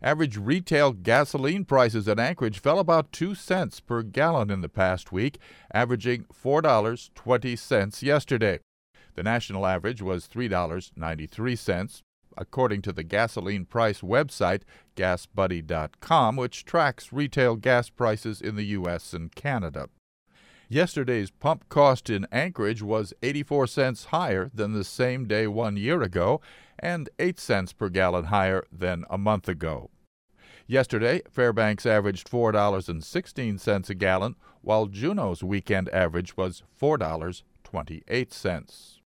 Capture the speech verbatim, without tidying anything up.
Average retail gasoline prices in Anchorage fell about two cents per gallon in the past week, averaging four dollars and twenty cents yesterday. The national average was three dollars and ninety-three cents, according to the gasoline price website gas buddy dot com, which tracks retail gas prices in the U S and Canada. Yesterday's pump cost in Anchorage was eighty-four cents higher than the same day one year ago and eight cents per gallon higher than a month ago. Yesterday, Fairbanks averaged four dollars and sixteen cents a gallon, while Juneau's weekend average was four dollars and twenty-eight cents.